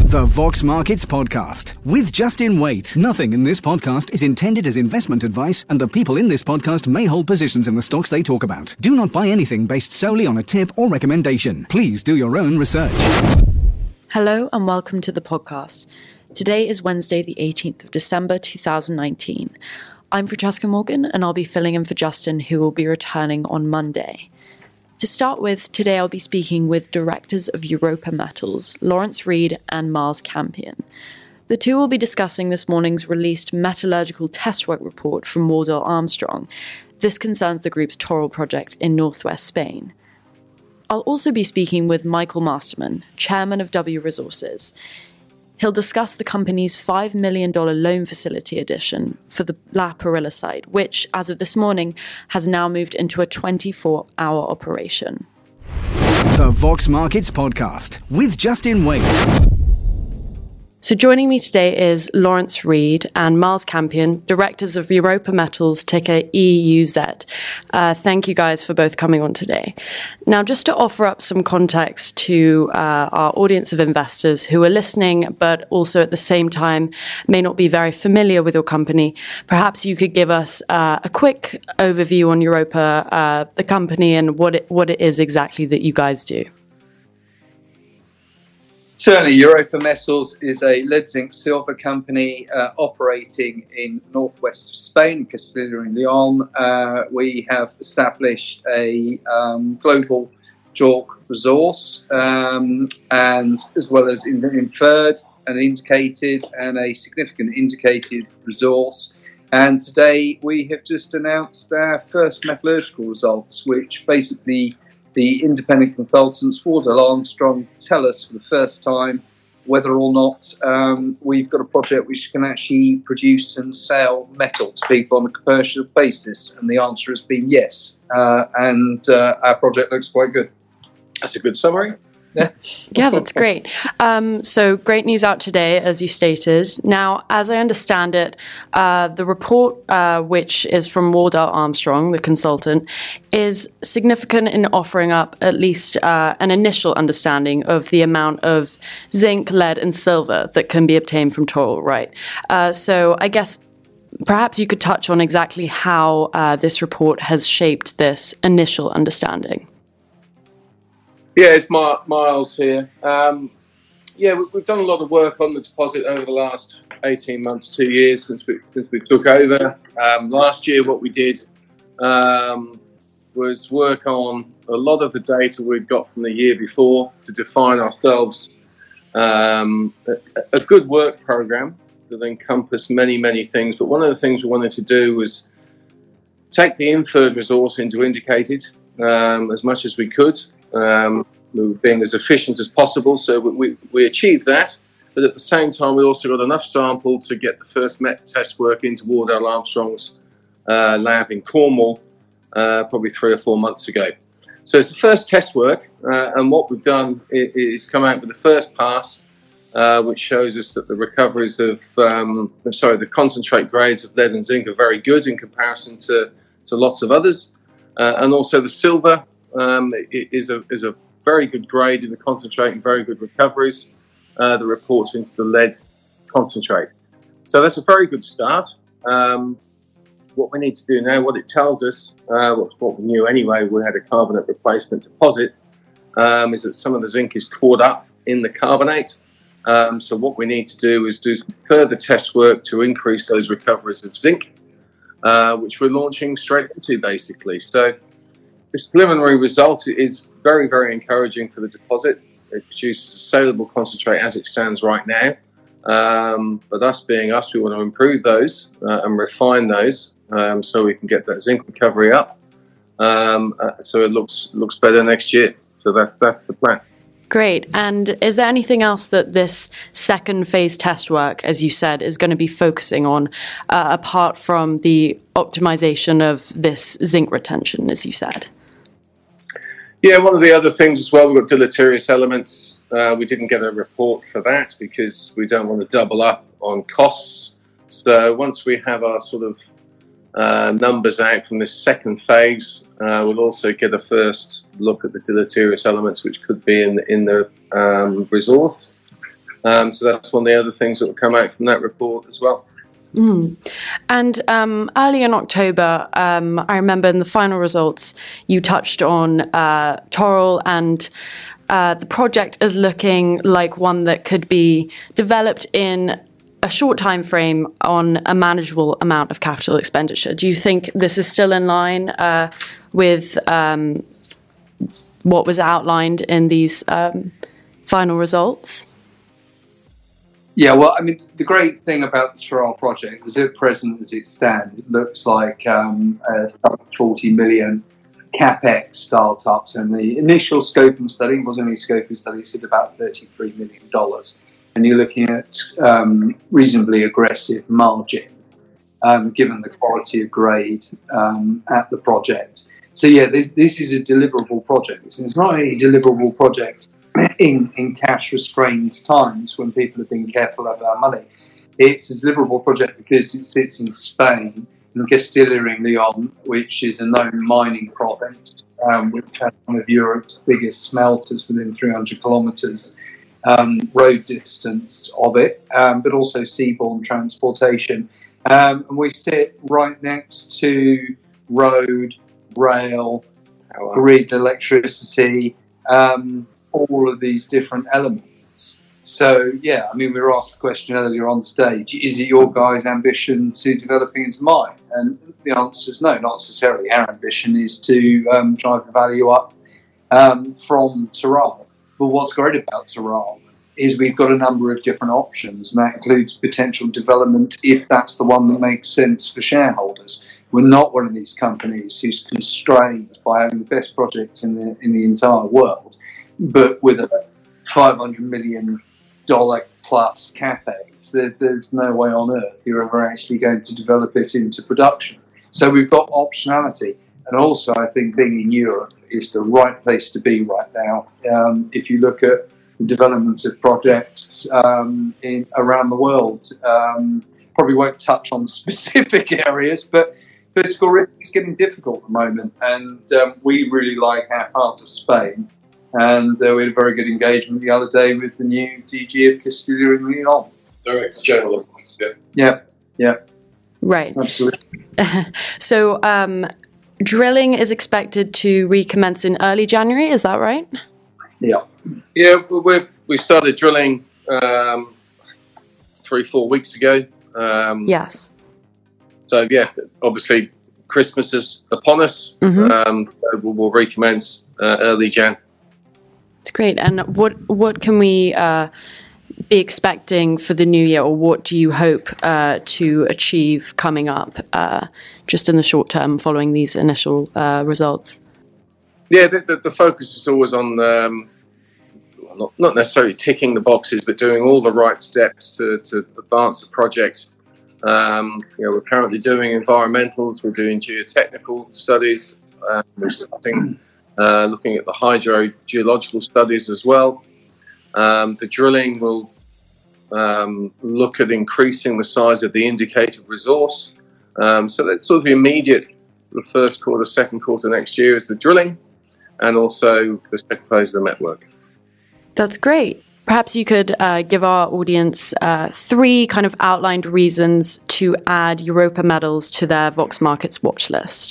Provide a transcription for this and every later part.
The Vox Markets Podcast with Justin Waite. Nothing in this podcast is intended as investment advice, and the people in this podcast may hold positions in the stocks they talk about. Do not buy anything based solely on a tip or recommendation. Please do your own research. Hello and welcome to the podcast. Today is Wednesday, the 18th of December, 2019. I'm Francesca Morgan, and I'll be filling in for Justin, who will be returning on Monday. To start with, today I'll be speaking with directors of Europa Metals, Lawrence Reed and Miles Campion. The two will be discussing this morning's released metallurgical test work report from Wardell Armstrong. This concerns the group's Torrell project in northwest Spain. I'll also be speaking with Michael Masterman, chairman of W Resources. He'll discuss the company's $5 million loan facility addition for the La Perilla site, which, as of this morning, has now moved into a 24-hour operation. The Vox Markets Podcast with Justin Waite. So joining me today is Lawrence Reed and Miles Campion, directors of Europa Metals, ticker EUZ. Thank you guys for both coming on today. Now, just to offer up some context to our audience of investors who are listening, but also at the same time may not be very familiar with your company, perhaps you could give us a quick overview on Europa, the company, and what it is exactly that you guys do. Certainly, Europa Metals is a lead zinc silver company operating in northwest Spain, Castilla and Leon. We have established a global JORC resource, and as well as inferred and indicated and a significant indicated resource. And today we have just announced our first metallurgical results, which basically the independent consultants, Wardell Armstrong, tell us for the first time whether or not we've got a project which can actually produce and sell metal to people on a commercial basis. And the answer has been yes. And our project looks quite good. That's a good summary. Yeah, that's great. So great news out today, as you stated. Now, as I understand it, the report, which is from Wardell Armstrong, the consultant, is significant in offering up at least an initial understanding of the amount of zinc, lead, and silver that can be obtained from Torrell, right? So I guess perhaps you could touch on exactly how this report has shaped this initial understanding. Yeah, it's Miles here. We've done a lot of work on the deposit over the last 18 months, 2 years since we took over. Last year, what we did was work on a lot of the data we'd got from the year before to define ourselves a good work program that encompassed many, many things. But one of the things we wanted to do was take the inferred resource into indicated as much as we could. We were being as efficient as possible, so we achieved that. But at the same time, we also got enough sample to get the first met test work into Wardell Armstrong's lab in Cornwall, probably 3 or 4 months ago. So it's the first test work, and what we've done is come out with the first pass, which shows us that the recoveries of, the concentrate grades of lead and zinc are very good in comparison to lots of others, and also the silver. It is a very good grade in the concentrate and very good recoveries that reports into the lead concentrate. So that's a very good start. What we need to do now, what it tells us, what we knew anyway, we had a carbonate replacement deposit, is that some of the zinc is caught up in the carbonate. So what we need to do is do some further test work to increase those recoveries of zinc, which we're launching straight into basically. So this preliminary result is very, very encouraging for the deposit. It produces a saleable concentrate as it stands right now. But us being us, we want to improve those and refine those so we can get that zinc recovery up. So it looks better next year. So that's the plan. Great. And is there anything else that this second phase test work, as you said, is going to be focusing on apart from the optimization of this zinc retention, as you said? Yeah, one of the other things as well, we've got deleterious elements. We didn't get a report for that because we don't want to double up on costs. So once we have our sort of numbers out from this second phase. We'll also get a first look at the deleterious elements which could be in the resource. So that's one of the other things that will come out from that report as well. Mm. And early in October, I remember in the final results, you touched on Thorold, and the project is looking like one that could be developed in a short time frame on a manageable amount of capital expenditure. Do you think this is still in line with what was outlined in these final results? Yeah, well, I mean, the great thing about the Thorold project is at present, as it stands, it looks like a 40 million capex startups, and the initial scoping study wasn't only scoping study, it said about $33 million. And you're looking at reasonably aggressive margin, given the quality of grade at the project. So, yeah, this is a deliverable project. It's not a deliverable project in cash-restrained times when people have been careful of our money. It's a deliverable project because it sits in Spain, in Castilla and Leon, which is a known mining province, which has one of Europe's biggest smelters within 300 kilometres road distance of it, but also seaborne transportation. And we sit right next to road, rail, grid electricity, all of these different elements. So, yeah, I mean, we were asked the question earlier on stage, is it your guys' ambition to developing into mine? And the answer is no, not necessarily. Our ambition is to drive the value up from Thorold. But what's great about Thorold is we've got a number of different options, and that includes potential development if that's the one that makes sense for shareholders. We're not one of these companies who's constrained by having the best projects in the entire world, but with a $500 million plus capex, there's no way on earth you're ever actually going to develop it into production. So we've got optionality, and also I think being in Europe is the right place to be right now. If you look at the development of projects around the world, probably won't touch on specific areas, but political risk is getting difficult at the moment, and we really like our part of Spain. And we had a very good engagement the other day with the new DG of Castilla and Leon. Director General of Yeah. Right. Absolutely. So drilling is expected to recommence in early January, is that right? Yeah. Yeah, we started drilling 3-4 weeks ago. Yes. So, yeah, obviously Christmas is upon us. Mm-hmm. We'll recommence early Jan. It's great. And what can we be expecting for the new year, or what do you hope to achieve coming up just in the short term following these initial results? Yeah, the focus is always on not necessarily ticking the boxes, but doing all the right steps to advance the project. We're currently doing environmentals, we're doing geotechnical studies, we're starting looking at the hydrogeological studies as well. The drilling will look at increasing the size of the indicated resource. So that's sort of the immediate, the first quarter, second quarter next year is the drilling, and also the second phase of the network. That's great. Perhaps you could give our audience 3 kind of outlined reasons to add Europa Metals to their Vox Markets watch list.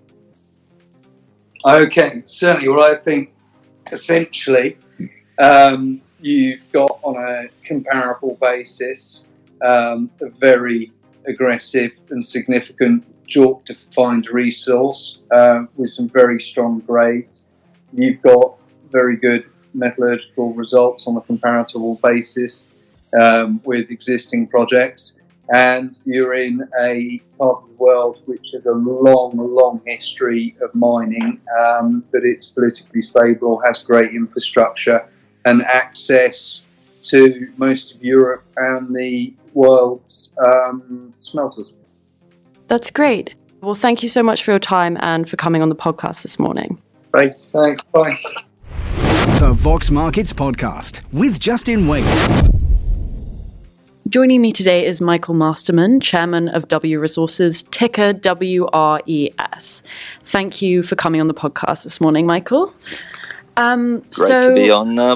Okay, certainly. Well, I think essentially you've got on a comparable basis a very aggressive and significant JORC-defined resource with some very strong grades. You've got very good metallurgical results on a comparable basis with existing projects. And you're in a part of the world which has a long history of mining, but it's politically stable, has great infrastructure and access to most of Europe and the world's smelters. That's great. Well, thank you so much for your time and for coming on the podcast this morning. Thanks. Bye. The Vox Markets Podcast with Justin Waite. Joining me today is Michael Masterman, Chairman of W Resources, ticker WRES. Thank you for coming on the podcast this morning, Michael. Great to be on Vox.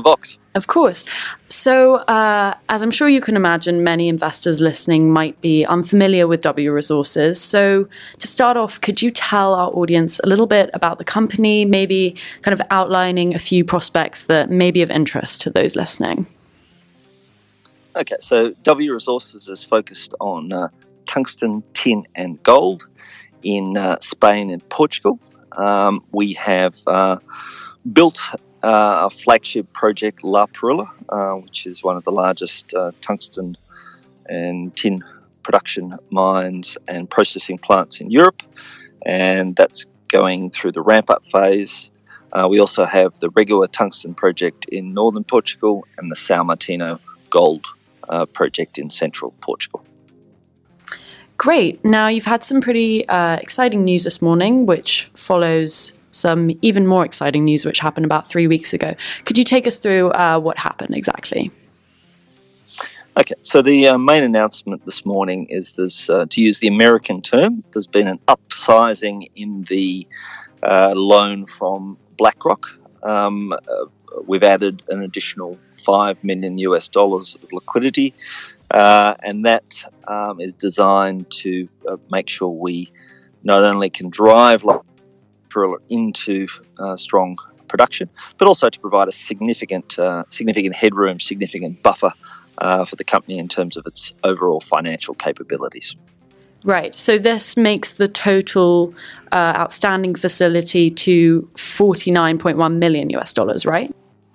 Of course. So, as I'm sure you can imagine, many investors listening might be unfamiliar with W Resources. So, to start off, could you tell our audience a little bit about the company, maybe kind of outlining a few prospects that may be of interest to those listening? Okay, so W Resources is focused on tungsten, tin, and gold in Spain and Portugal. We have built a flagship project, La Perilla, which is one of the largest tungsten and tin production mines and processing plants in Europe, and that's going through the ramp-up phase. We also have the Regua tungsten project in northern Portugal and the São Martinho gold project in central Portugal. Great. Now, you've had some pretty exciting news this morning, which follows some even more exciting news which happened about 3 weeks ago. Could you take us through what happened exactly? Okay, so the main announcement this morning is this, to use the American term, there's been an upsizing in the loan from BlackRock. We've added an additional $5 million of liquidity, and that is designed to make sure we not only can drive into strong production, but also to provide a significant headroom, significant buffer for the company in terms of its overall financial capabilities. Right. So this makes the total outstanding facility to $49.1 million, right?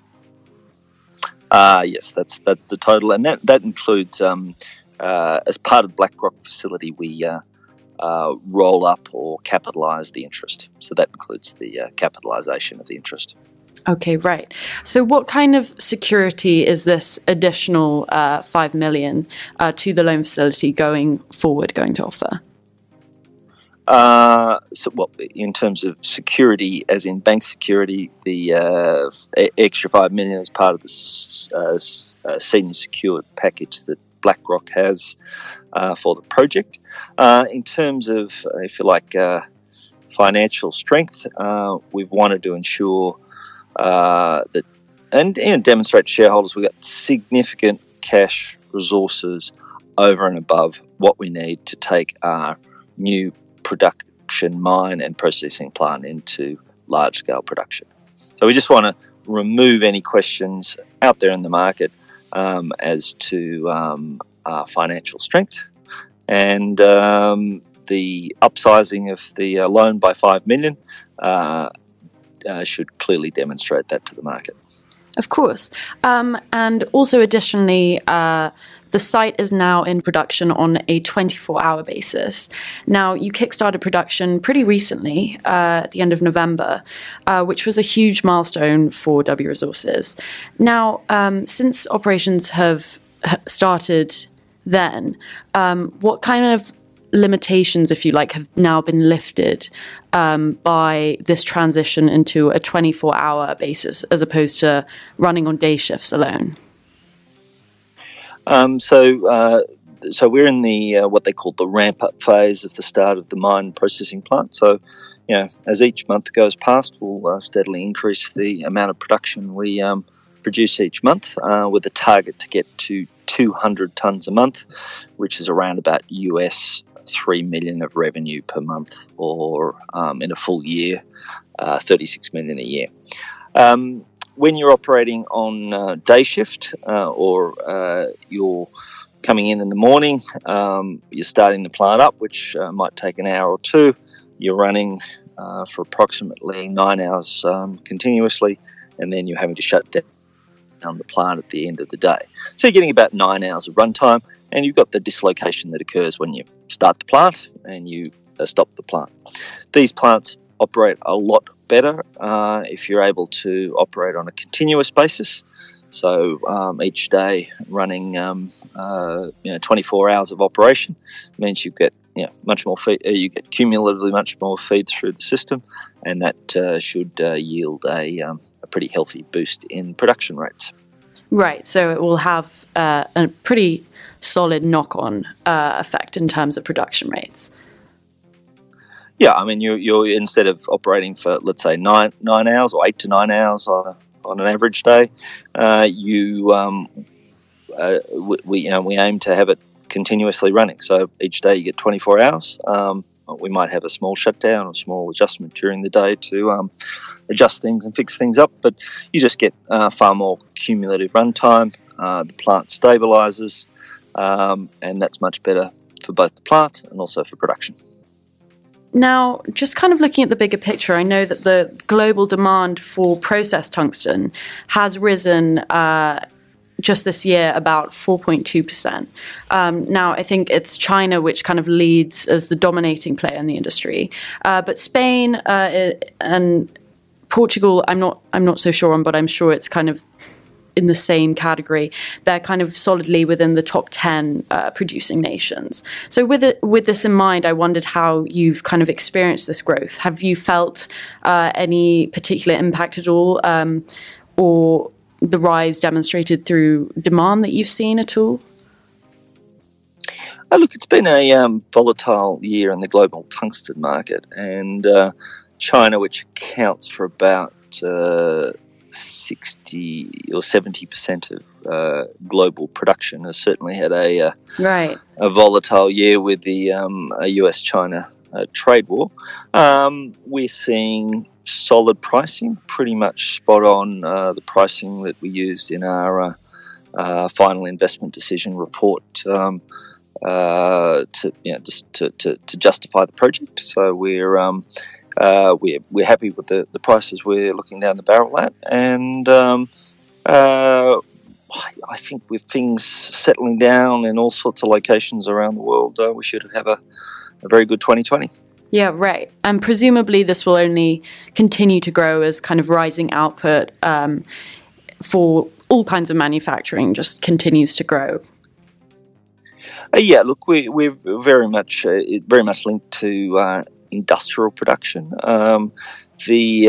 Yes, that's the total, and that includes as part of the BlackRock facility, we roll up or capitalise the interest. So that includes the capitalisation of the interest. Okay, right. So what kind of security is this additional $5 million to the loan facility going to offer? In terms of security, as in bank security, the extra $5 million is part of the senior secured package that BlackRock has for the project. In terms of, if you like, financial strength, we've wanted to ensure that and demonstrate to shareholders we've got significant cash resources over and above what we need to take our new production mine and processing plant into large-scale production. So we just want to remove any questions out there in the market as to our financial strength, and the upsizing of the loan by $5 million should clearly demonstrate that to the market. Of course. And also additionally, the site is now in production on a 24-hour basis. Now, you kickstarted production pretty recently, at the end of November, which was a huge milestone for W Resources. Now, since operations have started then, what kind of limitations, if you like, have now been lifted by this transition into a 24-hour basis as opposed to running on day shifts alone? So we're in the what they call the ramp-up phase of the start of the mine processing plant. So, as each month goes past, we'll steadily increase the amount of production we produce each month, with a target to get to 200 tons a month, which is around about US $3 million of revenue per month, or in a full year, $36 million a year. When you're operating on day shift, or you're coming in the morning, you're starting the plant up, which might take an hour or two. You're running for approximately 9 hours continuously, and then you're having to shut down the plant at the end of the day. So you're getting about 9 hours of runtime, and you've got the dislocation that occurs when you start the plant and you stop the plant. These plants operate a lot better if you're able to operate on a continuous basis. So each day running 24 hours of operation means you get much more feed, you get cumulatively much more feed through the system, and that should yield a pretty healthy boost in production rates. Right, so it will have a pretty solid knock-on effect in terms of production rates. Yeah, I mean, you're instead of operating for, let's say, 9 hours or 8 to 9 hours on on an average day. We aim to have it continuously running. So each day you get 24 hours. We might have a small shutdown or small adjustment during the day to adjust things and fix things up, but you just get far more cumulative runtime. The plant stabilises, and that's much better for both the plant and also for production. Now, just kind of looking at the bigger picture, I know that the global demand for processed tungsten has risen just this year about 4.2%. Now, I think it's China which kind of leads as the dominating player in the industry, but Spain and Portugal, I'm not so sure on, but I'm sure it's kind of in the same category. They're kind of solidly within the top 10 producing nations. So with this in mind, I wondered how you've kind of experienced this growth. Have you felt any particular impact at all, or the rise demonstrated through demand that you've seen at all? Look, it's been a volatile year in the global tungsten market, and China, which accounts for about 60 or 70% of global production, has certainly had a volatile year with the US-China trade war. We're seeing solid pricing, pretty much spot on the pricing that we used in our final investment decision report to justify the project. So we're happy with the prices we're looking down the barrel at, and I think with things settling down in all sorts of locations around the world, we should have a very good 2020. Yeah, right. And presumably this will only continue to grow as kind of rising output for all kinds of manufacturing just continues to grow. Look, we're very much linked to industrial production. The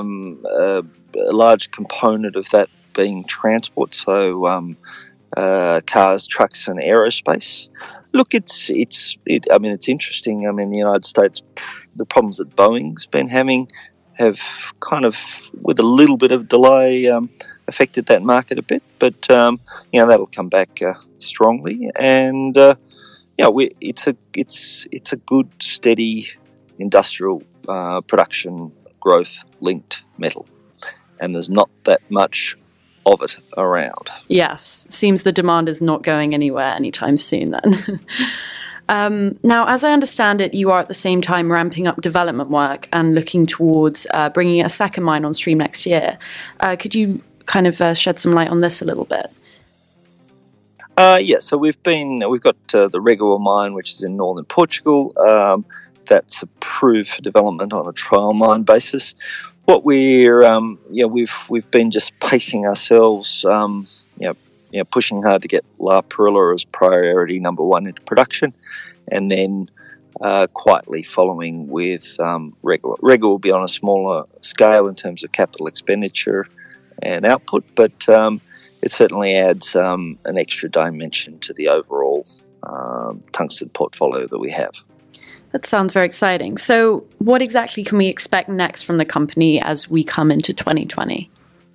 large component of that being transport, so cars, trucks, and aerospace. Look, it's interesting. I mean, the United States, the problems that Boeing's been having have kind of, with a little bit of delay, affected that market a bit. But that'll come back strongly, and it's a good, steady industrial production growth linked metal, and there's not that much of it around. Yes, seems the demand is not going anywhere anytime soon then. Now, as I understand it, you are at the same time ramping up development work and looking towards bringing a second mine on stream next year. Could you kind of shed some light on this a little bit? So we've got the Regoa mine, which is in northern Portugal. That's approved for development on a trial mine basis. What we've been just pacing ourselves, pushing hard to get La Perla as priority number one into production, and then quietly following with Regoa. Regoa will be on a smaller scale in terms of capital expenditure and output, but it certainly adds an extra dimension to the overall tungsten portfolio that we have. That sounds very exciting. So what exactly can we expect next from the company as we come into 2020?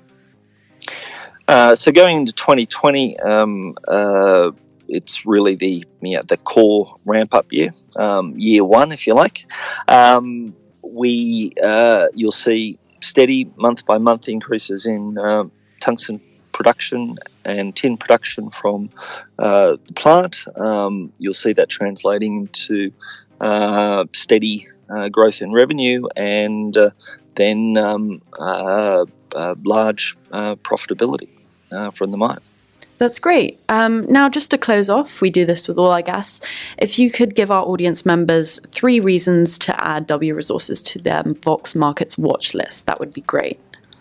So going into 2020, it's really the core ramp-up year, year one, if you like. You'll see steady month-by-month increases in tungsten production and tin production from the plant. You'll see that translating into steady growth in revenue, and then large profitability from the mine. That's great. Now, just to close off, we do this with all our guests. If you could give our audience members 3 reasons to add W Resources to their Vox Markets watch list, that would be great.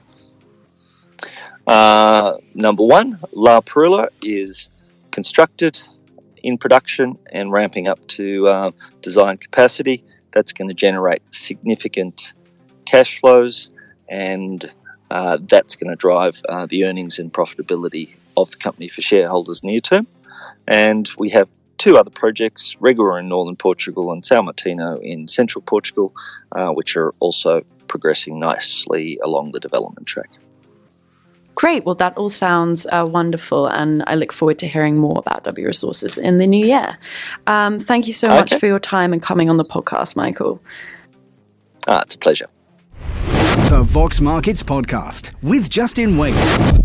Number 1, La Perla is constructed, in production, and ramping up to design capacity. That's going to generate significant cash flows, and that's going to drive the earnings and profitability of the company for shareholders near term. And we have 2 other projects, Regoa in northern Portugal and São Martinho in central Portugal, which are also progressing nicely along the development track. Great. Well, that all sounds wonderful, and I look forward to hearing more about W Resources in the new year. Thank you so much for your time and coming on the podcast, Michael. It's a pleasure. The Vox Markets Podcast with Justin Waite.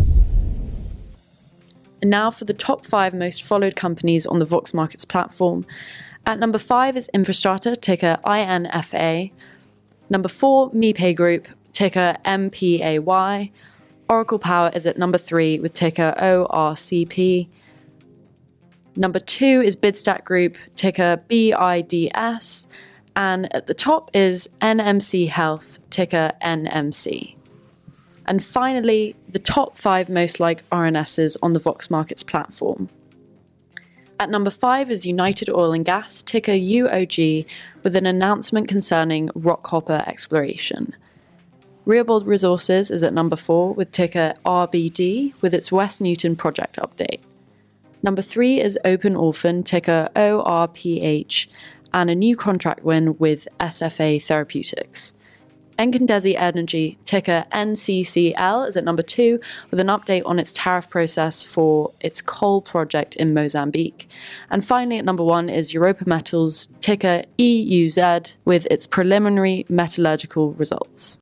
And now for the top 5 most followed companies on the Vox Markets platform. At number 5 is Infrastrata, ticker INFA. Number 4, MePay Group, ticker MPAY. Oracle Power is at number 3 with ticker ORCP. Number 2 is Bidstack Group, ticker BIDS. And at the top is NMC Health, ticker NMC. And finally, the top 5 most liked RNSs on the Vox Markets platform. At number 5 is United Oil and Gas, ticker UOG, with an announcement concerning Rockhopper exploration. Rehoboth Resources is at number 4 with ticker RBD with its West Newton project update. Number 3 is Open Orphan, ticker ORPH, and a new contract win with SFA Therapeutics. Encandesi Energy, ticker NCCL, is at number 2 with an update on its tariff process for its coal project in Mozambique. And finally at number 1 is Europa Metals, ticker EUZ, with its preliminary metallurgical results.